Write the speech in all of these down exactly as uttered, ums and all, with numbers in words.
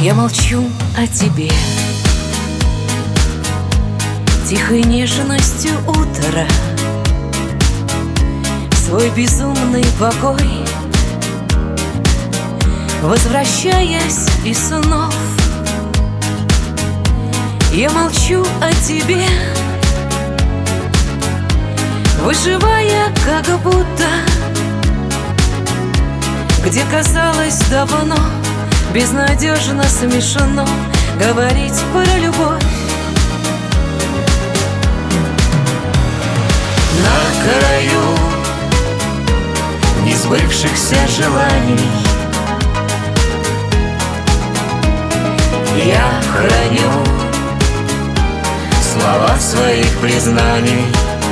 Я молчу о тебе тихой нежностью утра, в свой безумный покой, возвращаясь из снов. Я молчу о тебе, выживая как будто, где казалось давно безнадежно смешно говорить про любовь. На краю несбывшихся желаний я храню слова своих признаний.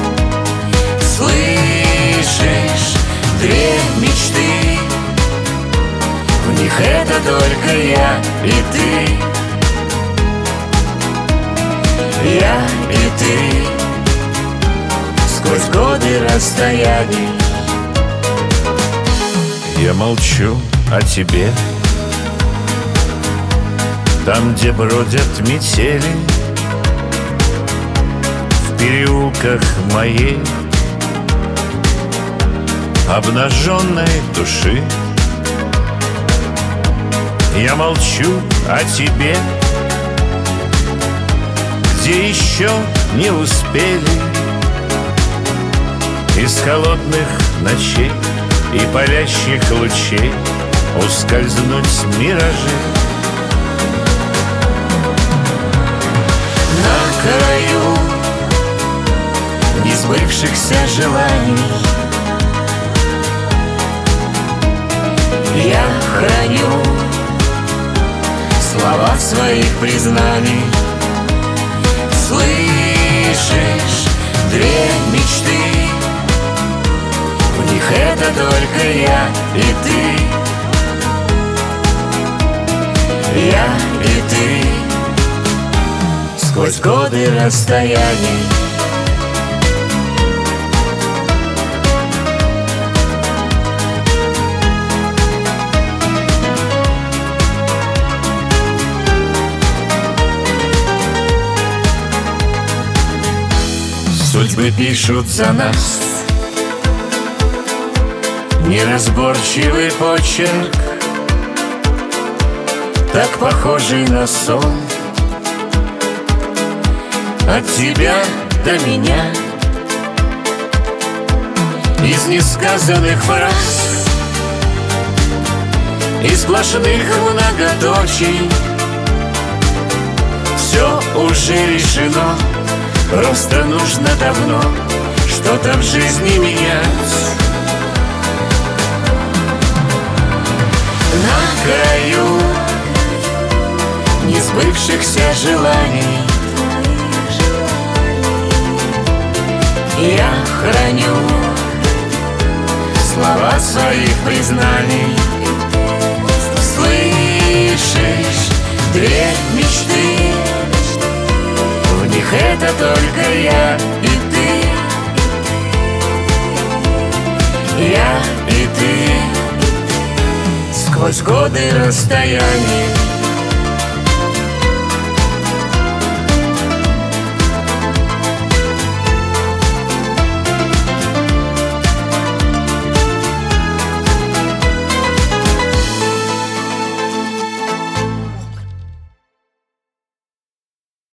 Слышишь, две мечты, в них это только я и ты. Я и ты сквозь годы расстояний. Я молчу о тебе там, где бродят метели, в переулках моей обнаженной души. Я молчу о тебе, где еще не успели из холодных ночей и палящих лучей ускользнуть миражи. На краю несбывшихся желаний я храню слова своих признаний. Слышишь, две мечты, в них это только я и ты. Я и ты сквозь годы расстояний. Судьбы пишут за нас неразборчивый почерк, так похожий на сон. От тебя до меня из несказанных фраз, из сплошных многоточий все уже решено. Просто нужно давно что-то в жизни менять. На краю несбывшихся желаний я храню слова своих признаний. Слышишь, две мечты, в них это только я и ты. Я и ты сквозь годы расстояний.